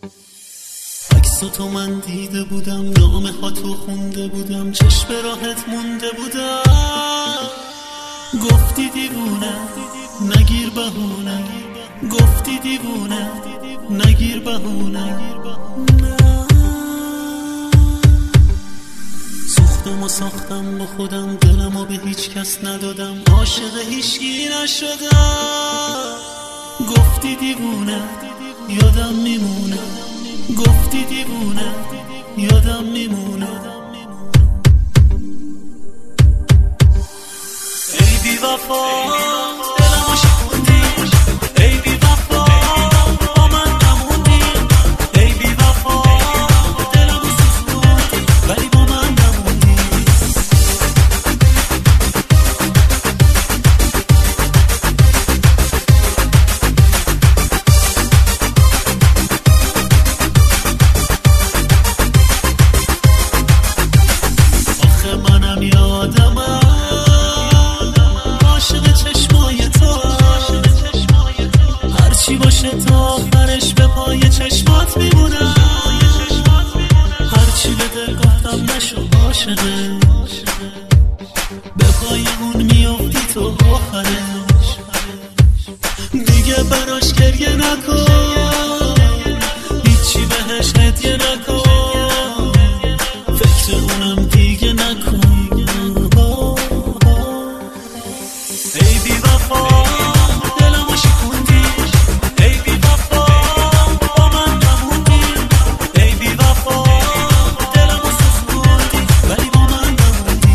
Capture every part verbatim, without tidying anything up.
عکس تو من دیده بودم، نامه ها تو خونده بودم، چشم راحت مونده بودم. گفتی دیوونه نگیر بهونه، گفتی دیوونه نگیر بهونه. سوختم و ساختم با خودم، دلم و به هیچ کس ندادم، عاشق هیچکی نشدم. گفتی دیوونه یادم میمونه، گفتی دیوونه یادم میمونه. ای بی وفا دلمو شکوندی، ای بی وفا با من نموندی، ای بی وفا دلمو سوزوندی ولی با من نموندی. آخه منم یادمم عاشق چشمای تو، هرچی باشه تا آخرش به پای چشمات میمونم. هرچی به دل گفتم نشو عاشقه، به پای اون میافتی تو آخرش. دیگه براش گریه نکن، هیچی بهش هدیه نکن، فکر اونم دیگه نکن. ای بی وفا دلمو شکوندی، ای بی وفا با من نموندی، ای بی وفا دلمو سوزوندی ولی با من نموندی.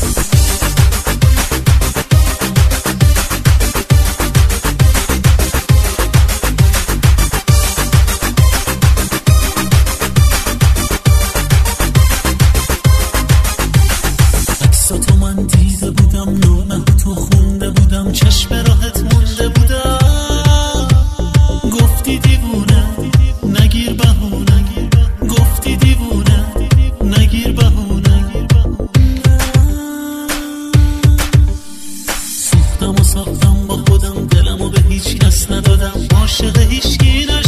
عکساتو من دیده بودم، نامه تو خونده بودم، چشم راحت مونده بودم. گفتی دیوونه نگیر بهونه، گفتی دیوونه نگیر بهونه. سوختم و ساختم با خودم، دلمو به هیچ کس ندادم، عاشق هیچکی